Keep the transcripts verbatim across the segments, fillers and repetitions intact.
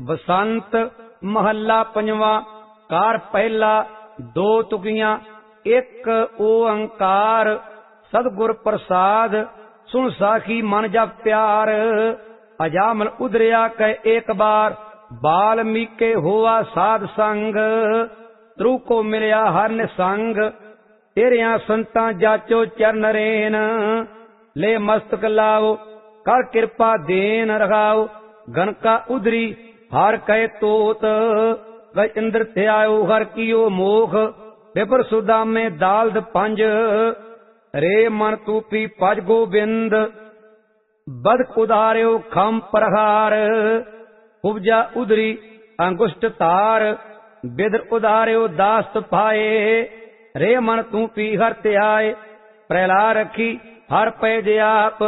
बसंत महला पंजवा। कार पहला दो तुकियां एक ओंकार। सतगुर प्रसाद सुन साखी मन जप प्यार। अजामल उदरिया कह एक बार बाल्मीके हुआ साध संग। त्रु को मिलया हर निसंग तेरिया संतां जाचो चरण रेन। ले मस्तक लाओ कर कृपा देन रखाओ। गनका उदरी हर कह तोत वह इंद्र त्यायो हर कियो मोख। विपर सुदा में दालद पंज रे मन तूपी पज गोबिंद। बद उदार्यो खम प्रहार उपजा उदरी अंगुष्ट तार। बिदर उदार्यो दास्त पाए रे मन तू पी हर त्याय। प्रहला रखी हर पैज आप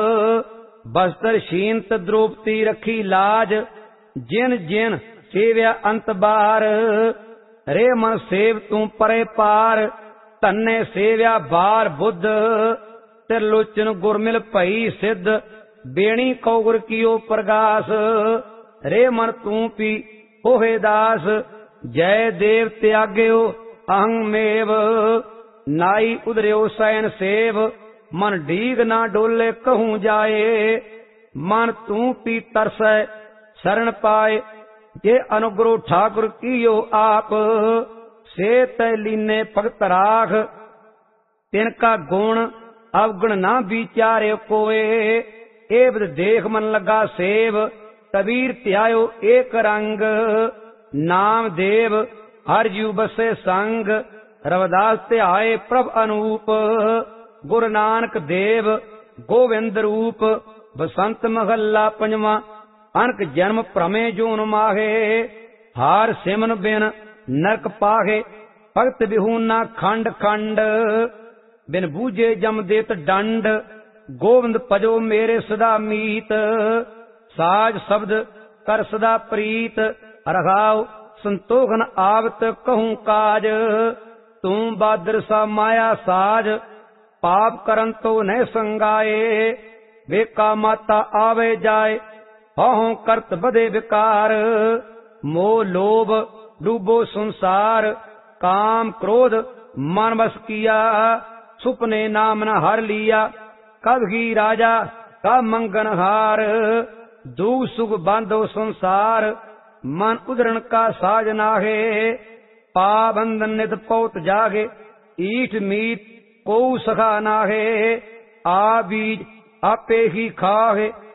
बस्तर शींत द्रौपदी रखी लाज। जिन जिन सेव्या अंत बार रे मन सेव तू परे पार। धन्ने सेव्या बार बुद्ध त्रिलोचन गुरमिल भई सिद्ध। बेणी कौगर कियो प्रगास रे मन तू पी होहे दास। जय देव त्याग्यो अहं मेव नाई उदर्यो सैन सेव। मन डीग ना डोले कहूं जाए मन तू पी तरसै शरण पाए। ये अनुग्रह ठाकुर कियो आप से तै लीने भगत राख। तिनका गुण अवगुण ना विचारे कोय एवं देख मन लगा सेव। कबीर त्यायो एक रंग नाम देव हर जीव बसे संग। रविदास त्याये प्रभ अनूप गुरु नानक देव गोविंद रूप। बसंत महला पंजवा। अनक जन्म भ्रमे जून माहे हार सिमन बिन नरक पाहे। भगत बिहूना खंड खंड बिन बूझे जम देत दंड। गोविंद भजो मेरे सदा मीत साज शब्द कर सदा प्रीत। रघाओ संतोखन आवत कहूं काज तू बादर सा माया साज। पाप करन तो न संगाए वेका माता आवे जाए। हौं करत बदे विकार मोह लोभ डूबो संसार। काम क्रोध मन बस किया सुपने नाम न हर लिया। कब ही राजा का मंगनहार दुख सुख बांधो संसार। मन उदरण का साज नाहे पाबंदन नित पौत जागे। ईठ मीत को सखा नाहे आ बीज आपे ही खाहे।